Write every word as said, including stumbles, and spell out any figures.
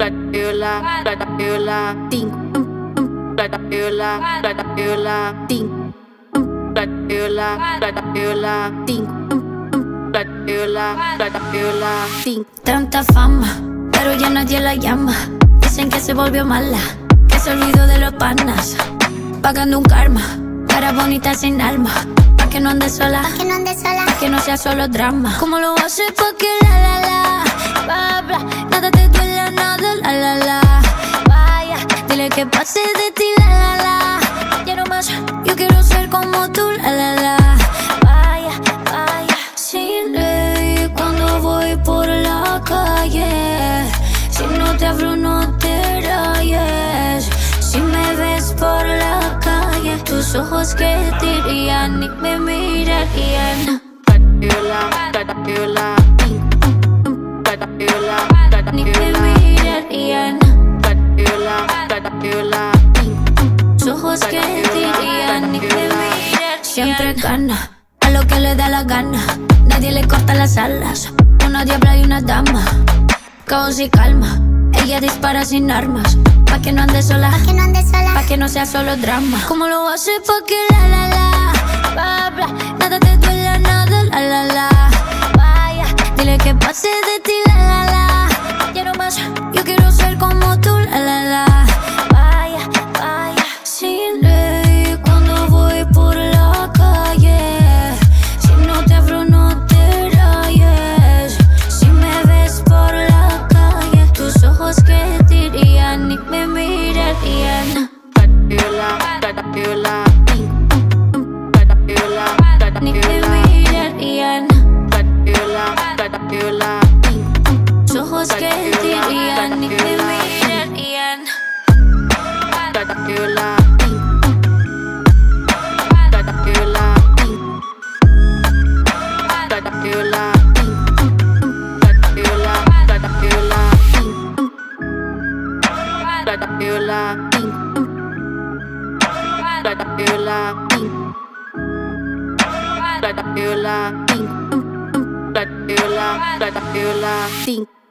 Viola, viola, ting, viola, viola, ting, viola, viola, ting, viola, viola, ting. Tanta fama, pero ya nadie la llama. Dicen que se volvió mala, que se olvidó de los panas. Pagando un karma, cara bonita sin alma. Pa' que no ande sola, Pa' que no ande sola, pa' que no sea solo drama. ¿Cómo lo hace pa' que la la la, bla bla, nada te duele, nada la la la. Vaya, dile que pase de ti la la la. Quiero más, yo quiero ser como tú la la la. Vaya, vaya, sin ley cuando voy por la calle. Si no te hablo no te rayes. Si me ves por la calle, tus ojos que dirían ni me mirarían. Viola, viola, ting, viola, Ni me mirarían. viola, viola, ting. Tus ojos que dirían ni me mirarían. Siempre gana a lo que le da la gana. Nadie le corta las alas. Una diabla y una dama. Caos y calma. Ella dispara sin armas. Pa' que no ande sola, pa' que no ande sola, pa' que no sea solo drama. ¿Cómo lo hace pa' que la la la, bla bla, nada te duele, nada la la la. Vaya, dile que pase de ti la la la. Quiero más, yo quiero ser como tú la la la. Vaya, vaya, sin ley cuando voy por la calle. Si no te abro no te rayes. Si me ves por la calle, tus ojos que dirían ni me mirarían. Viola, viola, ting, viola, Ni me viola, mirarían. viola, viola, ting, Tus ojos que dirían ni me mirarían. viola, ting, viola, ting, viola, ting, viola, viola, ting, viola, ting, viola, ting, viola, ting, viola, viola, ting.